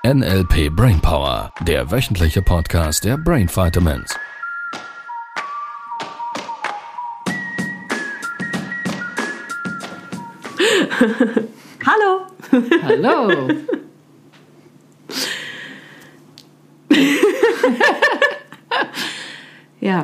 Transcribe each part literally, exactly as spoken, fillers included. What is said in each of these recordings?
N L P Brainpower, der wöchentliche Podcast der Brain Vitamins. Hallo. Hallo. Ja.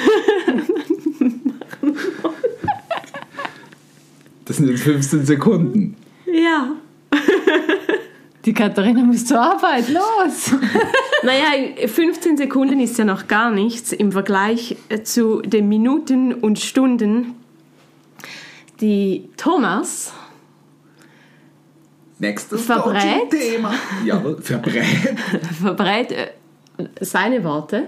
Das sind jetzt fünfzehn Sekunden. Ja. Die Katharina muss zur Arbeit, los! Naja, fünfzehn Sekunden ist ja noch gar nichts im Vergleich zu den Minuten und Stunden, die Thomas Nächstes verbrät, Thema. Jawohl, verbrät. verbrät äh, seine Worte,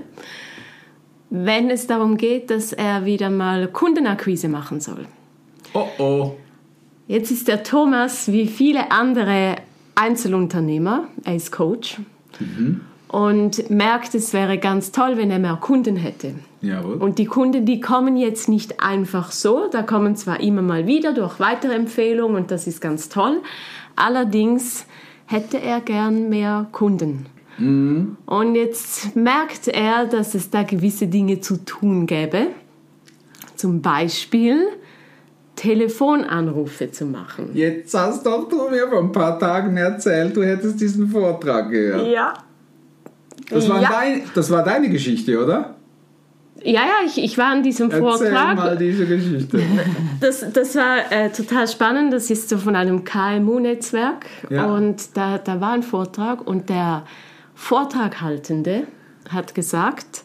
wenn es darum geht, dass er wieder mal Kundenakquise machen soll. Oh oh. Jetzt ist der Thomas wie viele andere Einzelunternehmer, er ist Coach, mhm. und merkt, es wäre ganz toll, wenn er mehr Kunden hätte. Jawohl. Und die Kunden, die kommen jetzt nicht einfach so, da kommen zwar immer mal wieder durch weitere Empfehlungen und das ist ganz toll, allerdings hätte er gern mehr Kunden. Mhm. Und jetzt merkt er, dass es da gewisse Dinge zu tun gäbe, zum Beispiel Telefonanrufe zu machen. Jetzt hast doch du mir vor ein paar Tagen erzählt, du hättest diesen Vortrag gehört. Ja. Das war, ja. Dein, das war deine Geschichte, oder? Ja, ja, ich, ich war an diesem Erzähl Vortrag. mal diese Geschichte. Das, das war äh, total spannend. Das ist so von einem K M U-Netzwerk. Ja. Und da, da war ein Vortrag und der Vortraghaltende hat gesagt,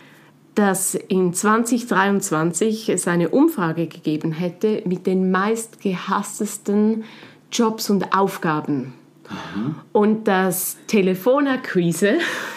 dass in zwanzig dreiundzwanzig es eine Umfrage gegeben hätte mit den meistgehasstesten Jobs und Aufgaben. Aha. Und dass Telefonakquise,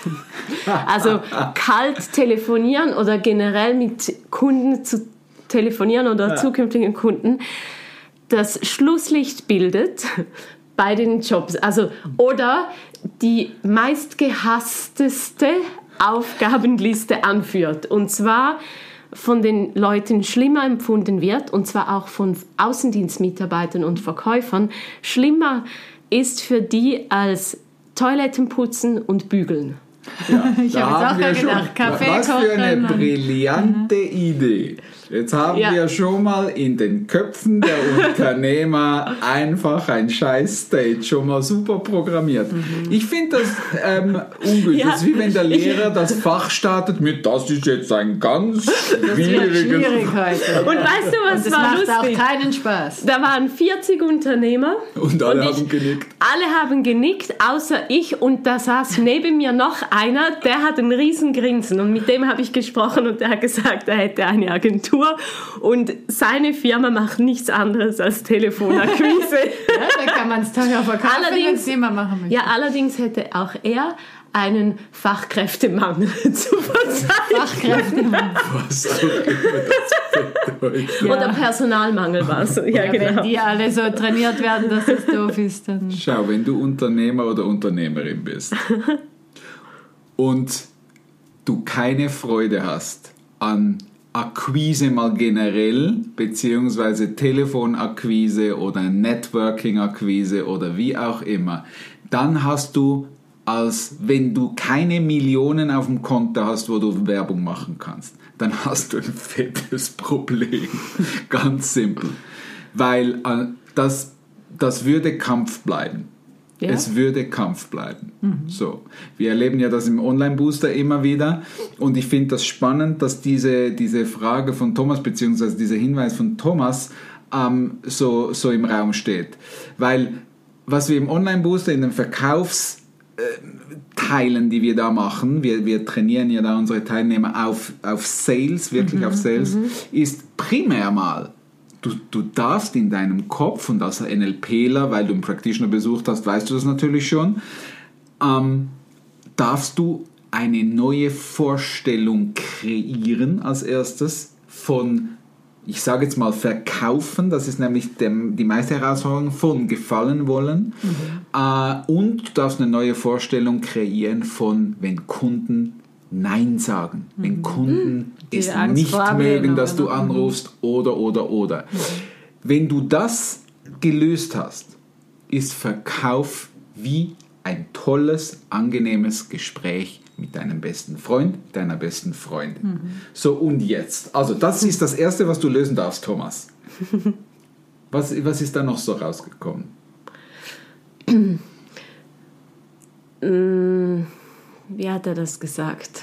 also kalt telefonieren oder generell mit Kunden zu telefonieren oder ja. zukünftigen Kunden, das Schlusslicht bildet bei den Jobs. Also, oder die meistgehassteste Aufgabenliste anführt. Und zwar von den Leuten schlimmer empfunden wird, und zwar auch von Außendienstmitarbeitern und Verkäufern, schlimmer ist für die als Toiletten putzen und bügeln. Ja, ich habe jetzt auch wir gedacht, schon, Kaffee was für eine kochen. brillante Idee. Jetzt haben ja. wir schon mal in den Köpfen der Unternehmer einfach ein Scheiß-Stage schon mal super programmiert. Mhm. Ich finde das ähm, ungültig. Ja. Das ist wie wenn der Lehrer das Fach startet mit, das ist jetzt ein ganz schwieriges... schwierig heute. Und weißt du, was Und das war macht lustig? auch keinen Spaß. Da waren vierzig Unternehmer. Und alle und haben ich, genickt. Alle haben genickt, außer ich. Und da saß neben mir noch einer, der hat einen riesen Grinsen. Und mit dem habe ich gesprochen und der hat gesagt, er hätte eine Agentur. Und seine Firma macht nichts anderes als Telefonakquise. Ja, da kann man es teuer verkaufen, wenn es immer machen möchte. Ja, allerdings hätte auch er einen Fachkräftemangel zu verzeichnen. Fachkräftemangel. Was auch immer das bedeutet. Ja. Oder Personalmangel war es. Ja, Ja, genau. wenn die alle so trainiert werden, dass es doof ist, dann... Schau, wenn du Unternehmer oder Unternehmerin bist und du keine Freude hast an Akquise mal generell, beziehungsweise Telefonakquise oder Networking-Akquise oder wie auch immer, dann hast du, als wenn du keine Millionen auf dem Konto hast, wo du Werbung machen kannst, dann hast du ein fettes Problem. Ganz simpel. Weil äh, das, das würde Kampf bleiben. Ja? Es würde Kampf bleiben. Mhm. So. Wir erleben ja das im Online-Booster immer wieder und ich finde das spannend, dass diese, diese Frage von Thomas, beziehungsweise dieser Hinweis von Thomas ähm, so, so im Raum steht. Weil was wir im Online-Booster in den Verkaufsteilen, die wir da machen, wir, wir trainieren ja da unsere Teilnehmer auf, auf Sales, wirklich mhm, auf Sales, mhm. ist primär mal, Du, du darfst in deinem Kopf, und als NLPler, weil du einen Practitioner besucht hast, weißt du das natürlich schon, ähm, darfst du eine neue Vorstellung kreieren als erstes von, ich sage jetzt mal verkaufen, das ist nämlich dem, die meiste Herausforderung, von gefallen wollen, mhm. äh, und du darfst eine neue Vorstellung kreieren von, wenn Kunden Nein sagen, mhm. wenn Kunden die es Angst nicht vor mögen, dass du oder? anrufst oder, oder, oder. Mhm. Wenn du das gelöst hast, ist Verkauf wie ein tolles, angenehmes Gespräch mit deinem besten Freund, deiner besten Freundin. Mhm. So, und jetzt? Also das ist das Erste, was du lösen darfst, Thomas. Was, was ist da noch so rausgekommen? Wie hat er das gesagt?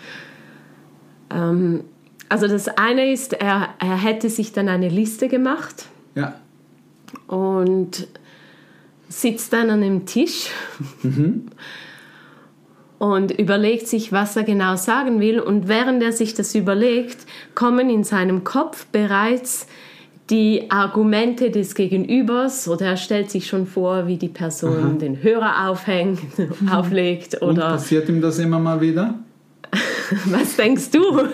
Ähm, also das eine ist, er, er hätte sich dann eine Liste gemacht. Ja. Und sitzt dann an einem Tisch mhm. und überlegt sich, was er genau sagen will. Und während er sich das überlegt, kommen in seinem Kopf bereits die Argumente des Gegenübers, oder er stellt sich schon vor, wie die Person Aha. den Hörer aufhängt, auflegt. Oder und passiert ihm das immer mal wieder? Was denkst du? Woher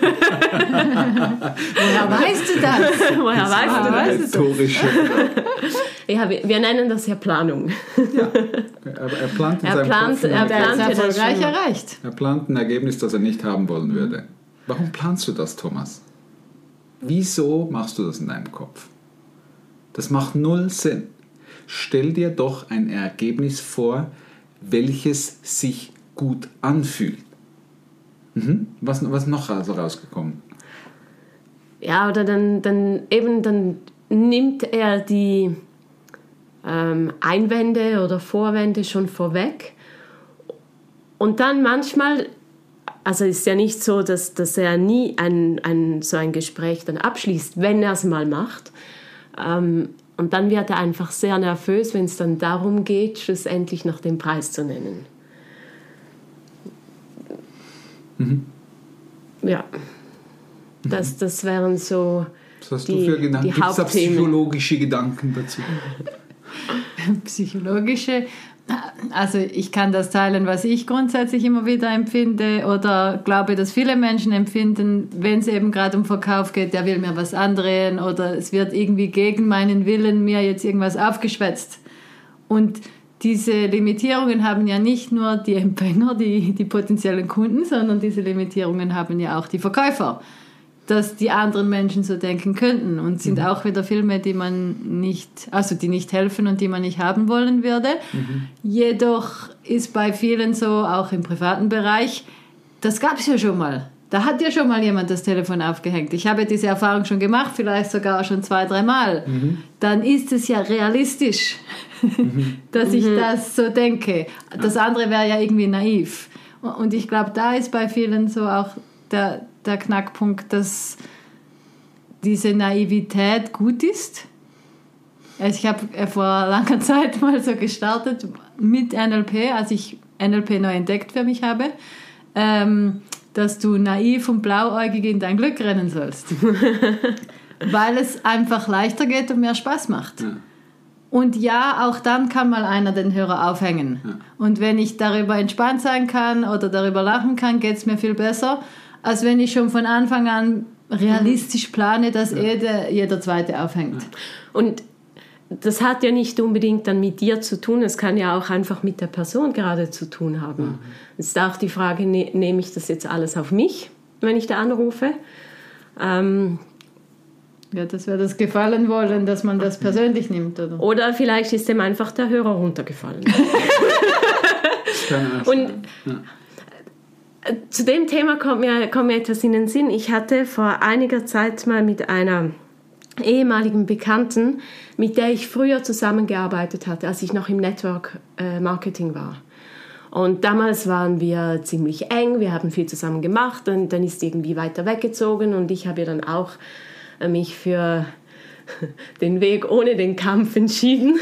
weißt du das? Woher weißt du das? Rhetorische. Ja, wir, wir nennen das ja Planung. Ja, aber er plant in er seinem plant, Kopf er plant das erfolgreich erreicht. Er plant ein Ergebnis, das er nicht haben wollen würde. Warum planst du das, Thomas? Wieso machst du das in deinem Kopf? Das macht null Sinn. Stell dir doch ein Ergebnis vor, welches sich gut anfühlt. Mhm. Was, was noch also rausgekommen? Ja, oder dann, dann eben dann nimmt er die ähm, Einwände oder Vorwände schon vorweg. Und dann manchmal, also ist ja nicht so, dass, dass er nie ein, ein, so ein Gespräch dann abschließt, wenn er es mal macht. Ähm, und dann wird er einfach sehr nervös, wenn es dann darum geht, schlussendlich noch den Preis zu nennen. Mhm. Ja, das, das wären so Was hast die, du für Gedanken? die Gibt es da Hauptthemen. psychologische Gedanken dazu? Psychologische, also ich kann das teilen, was ich grundsätzlich immer wieder empfinde oder glaube, dass viele Menschen empfinden, wenn es eben gerade um Verkauf geht, der will mir was andrehen oder es wird irgendwie gegen meinen Willen mir jetzt irgendwas aufgeschwätzt. Und diese Limitierungen haben ja nicht nur die Empfänger, die, die potenziellen Kunden, sondern diese Limitierungen haben ja auch die Verkäufer, dass die anderen Menschen so denken könnten und sind mhm. auch wieder Filme, die man nicht, also die nicht helfen und die man nicht haben wollen würde. Mhm. Jedoch ist bei vielen so, auch im privaten Bereich, das gab es ja schon mal. Da hat ja schon mal jemand das Telefon aufgehängt. Ich habe diese Erfahrung schon gemacht, vielleicht sogar schon zwei, dreimal. Mhm. Dann ist es ja realistisch, mhm. dass ich mhm. das so denke. Das andere wäre ja irgendwie naiv. Und ich glaube, da ist bei vielen so auch der, der Knackpunkt, dass diese Naivität gut ist. Also ich habe vor langer Zeit mal so gestartet mit N L P, als ich N L P neu entdeckt für mich habe, ähm, dass du naiv und blauäugig in dein Glück rennen sollst. Weil es einfach leichter geht und mehr Spaß macht. Ja. Und ja, auch dann kann mal einer den Hörer aufhängen. Ja. Und wenn ich darüber entspannt sein kann oder darüber lachen kann, geht es mir viel besser, als wenn ich schon von Anfang an realistisch plane, dass ja. jeder, jeder Zweite aufhängt. Ja. Und das hat ja nicht unbedingt dann mit dir zu tun, es kann ja auch einfach mit der Person gerade zu tun haben. Mhm. Es ist auch die Frage, ne, nehme ich das jetzt alles auf mich, wenn ich da anrufe? Ähm, ja, das wäre das Gefallen wollen, dass man das persönlich nimmt, oder? Oder vielleicht ist dem einfach der Hörer runtergefallen. Und ja. zu dem Thema kommt mir, kommt mir etwas in den Sinn. Ich hatte vor einiger Zeit mal mit einer ehemaligen Bekannten, mit der ich früher zusammengearbeitet hatte, als ich noch im Network äh, Marketing war. Und damals waren wir ziemlich eng, wir haben viel zusammen gemacht und dann ist sie irgendwie weiter weggezogen und ich habe ja dann auch äh, mich für den Weg ohne den Kampf entschieden.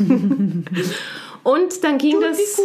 Und dann ging das...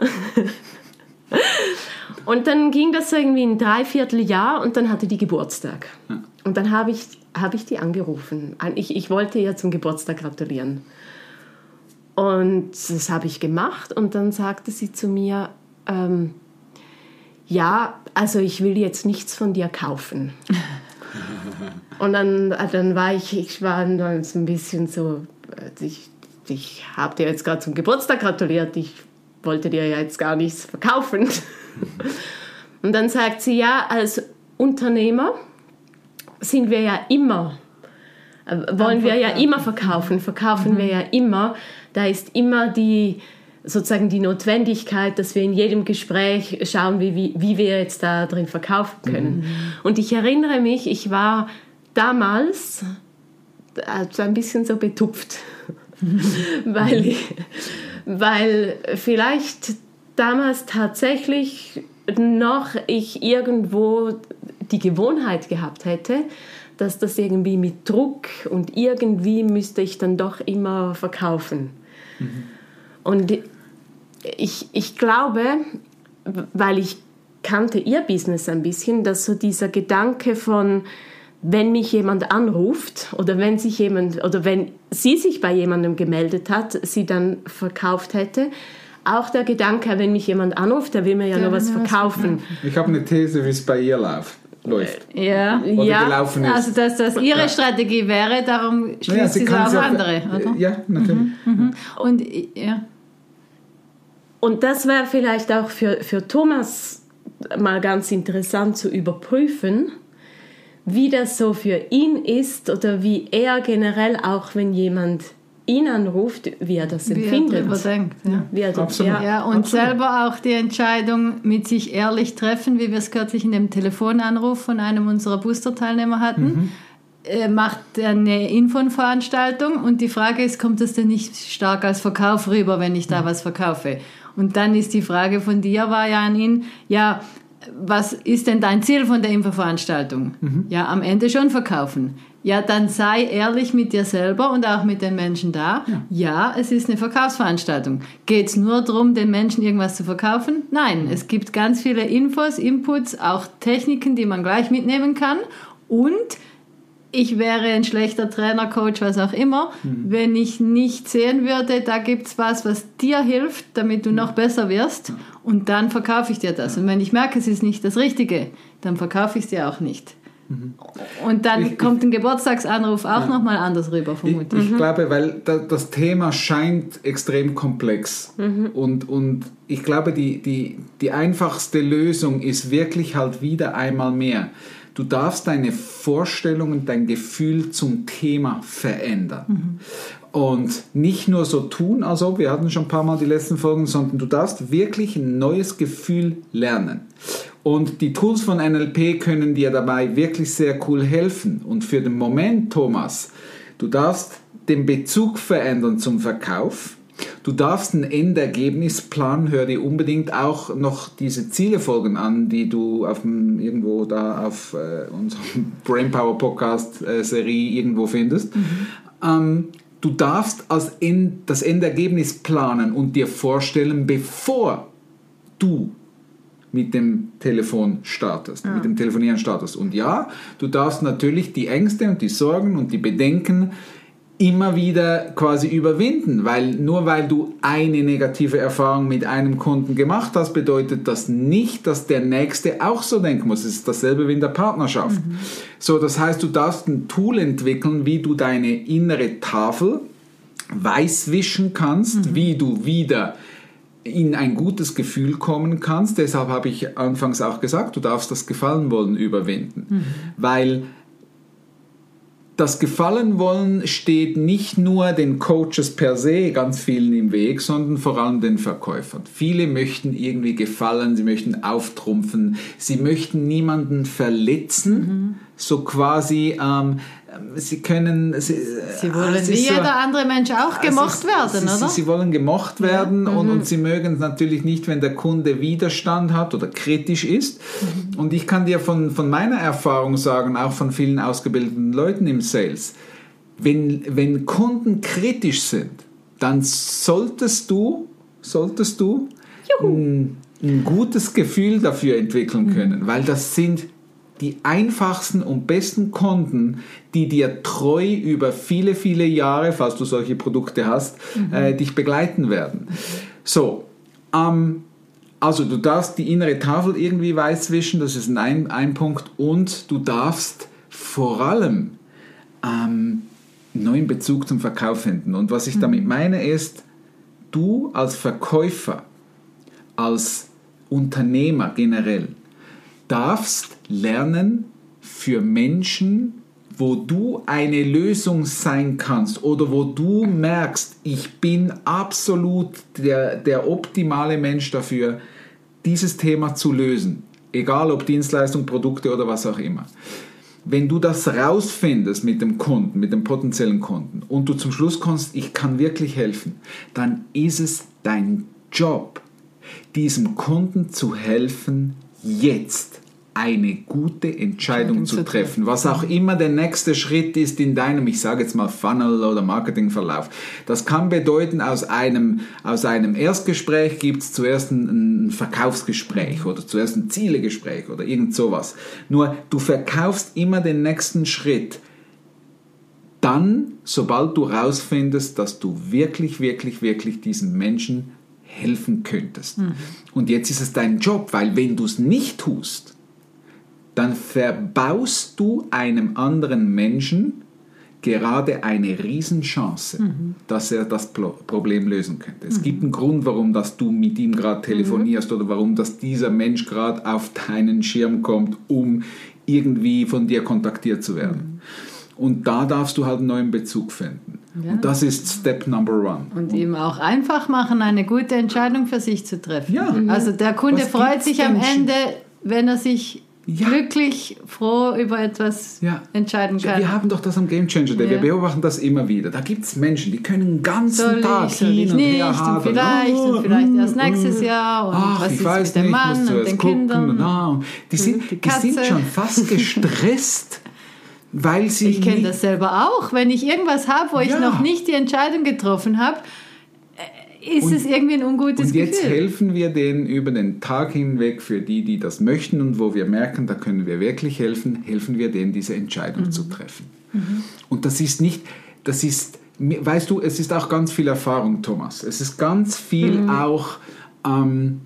Und dann ging das irgendwie ein Dreivierteljahr und dann hatte die Geburtstag. Ja. Und dann habe ich, hab ich die angerufen. Ich, ich wollte ihr zum Geburtstag gratulieren. Und das habe ich gemacht und dann sagte sie zu mir, ähm, ja, also ich will jetzt nichts von dir kaufen. Und dann, dann war ich, ich war dann so ein bisschen so, ich, ich habe dir jetzt gerade zum Geburtstag gratuliert, ich wollte dir ja jetzt gar nichts verkaufen. Und dann sagt sie, ja, als Unternehmer sind wir ja immer, äh, wollen wir ja immer verkaufen, verkaufen mhm. wir ja immer, da ist immer die sozusagen die Notwendigkeit, dass wir in jedem Gespräch schauen, wie, wie, wie wir jetzt da drin verkaufen können. Mhm. Und ich erinnere mich, ich war damals also ein bisschen so betupft, weil, ich, weil vielleicht damals tatsächlich noch ich irgendwo die Gewohnheit gehabt hätte, dass das irgendwie mit Druck und irgendwie müsste ich dann doch immer verkaufen. Mhm. Und ich, ich glaube, weil ich kannte ihr Business ein bisschen, dass so dieser Gedanke von, wenn mich jemand anruft oder wenn sich jemand oder wenn sie sich bei jemandem gemeldet hat, sie dann verkauft hätte. Auch der Gedanke, wenn mich jemand anruft, der will mir ja, ja noch was verkaufen. Ich habe eine These, wie es bei ihr läuft. läuft. Ja, oder ja. gelaufen ist. Also dass das ihre ja. Strategie wäre, darum schließt ja, sie, sie auf andere. Oder? Ja, natürlich. Mhm, mhm. Und ja. Und das wäre vielleicht auch für, für Thomas mal ganz interessant zu überprüfen, wie das so für ihn ist oder wie er generell, auch wenn jemand ihn anruft, wie er das empfindet. Wie er darüber denkt. Ja. Wie er Absolut. Ja, ja, und Absolut. selber auch die Entscheidung mit sich ehrlich treffen, wie wir es kürzlich in dem Telefonanruf von einem unserer Booster-Teilnehmer hatten. Mhm. Er macht eine Infoveranstaltung und die Frage ist, kommt das denn nicht stark als Verkauf rüber, wenn ich da was verkaufe? Und dann ist die Frage von dir, war ja an ihn, ja, was ist denn dein Ziel von der Infoveranstaltung? Mhm. Ja, am Ende schon verkaufen. Ja, dann sei ehrlich mit dir selber und auch mit den Menschen da. Ja, ja, es ist eine Verkaufsveranstaltung. Geht es nur darum, den Menschen irgendwas zu verkaufen? Nein, mhm. es gibt ganz viele Infos, Inputs, auch Techniken, die man gleich mitnehmen kann. Und ich wäre ein schlechter Trainer, Coach, was auch immer, mhm. wenn ich nicht sehen würde, da gibt es was, was dir hilft, damit du noch besser wirst. Und dann verkaufe ich dir das. Und wenn ich merke, es ist nicht das Richtige, dann verkaufe ich es dir auch nicht. Mhm. Und dann ich, kommt ein Geburtstagsanruf auch ja. nochmal anders rüber, vermutlich. Ich, ich mhm. glaube, weil da, das Thema scheint extrem komplex. Mhm. Und, und ich glaube, die, die, die einfachste Lösung ist wirklich halt wieder einmal mehr. Du darfst deine Vorstellungen, dein Gefühl zum Thema verändern. Mhm. Und nicht nur so tun, also wir hatten schon ein paar Mal die letzten Folgen, sondern du darfst wirklich ein neues Gefühl lernen. Und die Tools von N L P können dir dabei wirklich sehr cool helfen. Und für den Moment, Thomas, du darfst den Bezug verändern zum Verkauf. Du darfst ein Endergebnis planen, hör dir unbedingt auch noch diese Zielefolgen an, die du auf dem, irgendwo da auf äh, unserem Brainpower Podcast äh, Serie irgendwo findest. Mhm. Ähm, du darfst als End, das Endergebnis planen und dir vorstellen, bevor du mit dem Telefon startest, ja. mit dem Telefonieren startest. Und ja, du darfst natürlich die Ängste und die Sorgen und die Bedenken immer wieder quasi überwinden, weil nur weil du eine negative Erfahrung mit einem Kunden gemacht hast, bedeutet das nicht, dass der Nächste auch so denken muss. Es ist dasselbe wie in der Partnerschaft. Mhm. So, das heißt, du darfst ein Tool entwickeln, wie du deine innere Tafel weißwischen kannst, mhm. wie du wieder in ein gutes Gefühl kommen kannst. Deshalb habe ich anfangs auch gesagt, du darfst das Gefallenwollen überwinden, mhm. weil das Gefallenwollen steht nicht nur den Coaches per se ganz vielen im Weg, sondern vor allem den Verkäufern. Viele möchten irgendwie gefallen, sie möchten auftrumpfen, sie möchten niemanden verletzen, mhm. so quasi, ähm, sie können... Sie, sie wollen äh, wie so, jeder andere Mensch auch gemocht also, werden, sie, oder? Sie wollen gemocht werden ja. und, mhm. und sie mögen es natürlich nicht, wenn der Kunde Widerstand hat oder kritisch ist. Mhm. Und ich kann dir von, von meiner Erfahrung sagen, auch von vielen ausgebildeten Leuten im Sales, wenn, wenn Kunden kritisch sind, dann solltest du, solltest du ein, ein gutes Gefühl dafür entwickeln können, mhm. weil das sind die einfachsten und besten Kunden, die dir treu über viele, viele Jahre, falls du solche Produkte hast, mhm. äh, dich begleiten werden. So, ähm, also du darfst die innere Tafel irgendwie weiß wischen, das ist ein, ein Punkt, und du darfst vor allem ähm, einen neuen Bezug zum Verkauf finden. Und was ich mhm. damit meine ist, du als Verkäufer, als Unternehmer generell, darfst lernen, für Menschen wo du eine Lösung sein kannst oder wo du merkst, ich bin absolut der, der optimale Mensch dafür, dieses Thema zu lösen. Egal ob Dienstleistung, Produkte oder was auch immer. Wenn du das rausfindest mit dem Kunden, mit dem potenziellen Kunden und du zum Schluss kommst, ich kann wirklich helfen, dann ist es dein Job, diesem Kunden zu helfen, jetzt eine gute Entscheidung zu treffen. Was auch immer der nächste Schritt ist in deinem, ich sage jetzt mal Funnel oder Marketingverlauf. Das kann bedeuten, aus einem, aus einem Erstgespräch gibt es zuerst ein, ein Verkaufsgespräch oder zuerst ein Zielegespräch oder irgend sowas. Nur du verkaufst immer den nächsten Schritt. Dann, sobald du rausfindest, dass du wirklich, wirklich, wirklich diesen Menschen helfen könntest. Mhm. Und jetzt ist es dein Job, weil wenn du es nicht tust, dann verbaust du einem anderen Menschen gerade eine Riesenchance, mhm. dass er das Problem lösen könnte. Es mhm. gibt einen Grund, warum dass du mit ihm gerade telefonierst mhm. oder warum dass dieser Mensch gerade auf deinen Schirm kommt, um irgendwie von dir kontaktiert zu werden. Mhm. Und da darfst du halt einen neuen Bezug finden. Ja. Und das ist Step Number One. Und, und ihm auch einfach machen, eine gute Entscheidung für sich zu treffen. Ja. Also der Kunde Was freut sich am Ende, wenn er sich Ja. glücklich, froh über etwas ja. entscheiden kann. Wir haben doch das am Game Changer Day. Ja. Wir beobachten das immer wieder. Da gibt es Menschen, die können den ganzen soll Tag ich, soll hin ich und nicht, her haben. Und vielleicht oh, und vielleicht mm, erst nächstes Jahr. Und ach, was ich ist weiß mit dem nicht, Mann ich muss und den gucken, Kindern. Und, und die, sind, die, die sind schon fast gestresst, weil sie... Ich kenne das selber auch. Wenn ich irgendwas habe, wo ja. ich noch nicht die Entscheidung getroffen habe, ist und, es irgendwie ein ungutes Gefühl. Und jetzt Gefühl. helfen wir denen über den Tag hinweg, für die, die das möchten und wo wir merken, da können wir wirklich helfen, helfen wir denen, diese Entscheidung mhm. zu treffen. Mhm. Und das ist nicht, das ist, weißt du, es ist auch ganz viel Erfahrung, Thomas. Es ist ganz viel mhm. auch, ähm,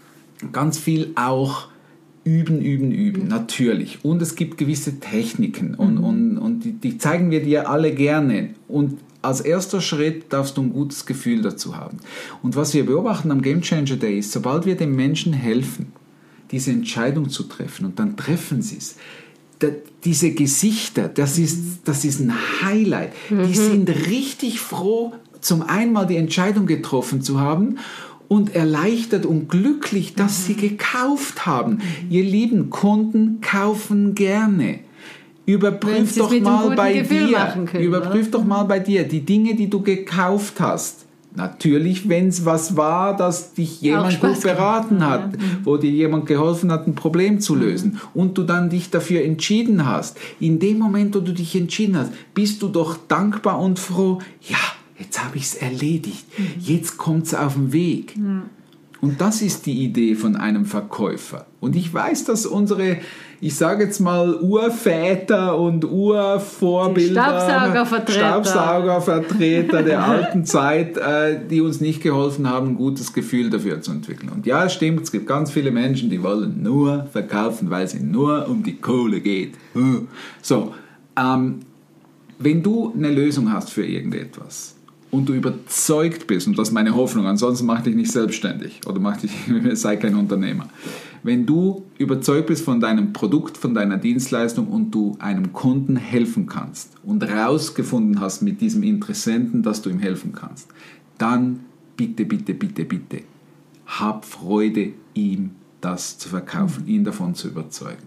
ganz viel auch üben, üben, üben, mhm. natürlich. Und es gibt gewisse Techniken und, mhm. und, und die, die zeigen wir dir alle gerne. Und als erster Schritt darfst du ein gutes Gefühl dazu haben. Und was wir beobachten am Game Changer Day ist, sobald wir den Menschen helfen, diese Entscheidung zu treffen, und dann treffen sie es, da, diese Gesichter, das ist, das ist ein Highlight. Mhm. Die sind richtig froh, zum einmal die Entscheidung getroffen zu haben und erleichtert und glücklich, dass mhm. sie gekauft haben. Mhm. Ihr lieben Kunden kaufen gerne. Überprüf doch mal bei Gefühl dir, können, überprüf oder? doch mal bei dir die Dinge, die du gekauft hast. Natürlich, wenn es was war, dass dich jemand gut beraten hat, ja. wo dir jemand geholfen hat, ein Problem zu lösen mhm. und du dann dich dafür entschieden hast. In dem Moment, wo du dich entschieden hast, bist du doch dankbar und froh. Ja, jetzt habe ich es erledigt. Mhm. Jetzt kommt es auf den Weg. Mhm. Und das ist die Idee von einem Verkäufer. Und ich weiß, dass unsere, ich sage jetzt mal, Urväter und Urvorbilder, Staubsaugervertreter, Staubsaugervertreter der alten Zeit, äh, die uns nicht geholfen haben, ein gutes Gefühl dafür zu entwickeln. Und ja, es stimmt, es gibt ganz viele Menschen, die wollen nur verkaufen, weil es ihnen nur um die Kohle geht. So, ähm, wenn du eine Lösung hast für irgendetwas, und du überzeugt bist, und das ist meine Hoffnung, ansonsten mach dich nicht selbstständig oder mach dich, sei kein Unternehmer. Wenn du überzeugt bist von deinem Produkt, von deiner Dienstleistung und du einem Kunden helfen kannst und rausgefunden hast mit diesem Interessenten, dass du ihm helfen kannst, dann bitte, bitte, bitte, bitte, hab Freude, ihm das zu verkaufen, ihn davon zu überzeugen.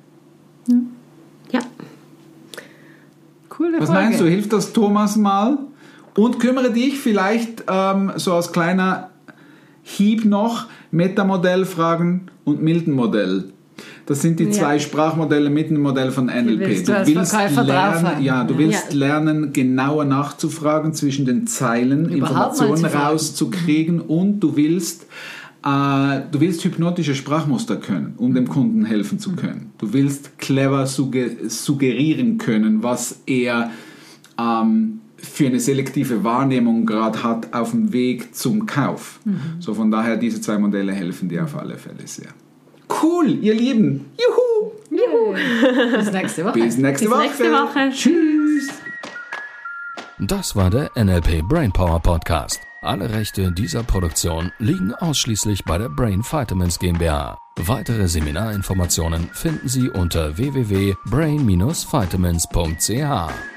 Ja. Coole Frage. Was meinst du, hilft das Thomas mal? Und kümmere dich vielleicht ähm, so als kleiner Hieb noch, Metamodell-Fragen und Milton-Modell. Das sind die ja. zwei Sprachmodelle, Milton-Modell von N L P. Willst du, du willst lernen, ja, du willst ja. lernen, genauer nachzufragen, zwischen den Zeilen Überhaupt Informationen rauszukriegen und du willst, äh, du willst hypnotische Sprachmuster können, um dem Kunden helfen zu können. Du willst clever sugge- suggerieren können, was er ähm, für eine selektive Wahrnehmung gerade hat auf dem Weg zum Kauf. Mhm. So von daher, diese zwei Modelle helfen dir auf alle Fälle sehr. Cool, ihr Lieben. Juhu. Juhu. Bis nächste Woche. Bis nächste Bis Woche. Nächste Woche. Tschüss. Das war der N L P Brainpower Podcast. Alle Rechte dieser Produktion liegen ausschließlich bei der Brain Vitamins GmbH. Weitere Seminarinformationen finden Sie unter w w w punkt brain dash vitamins punkt c h.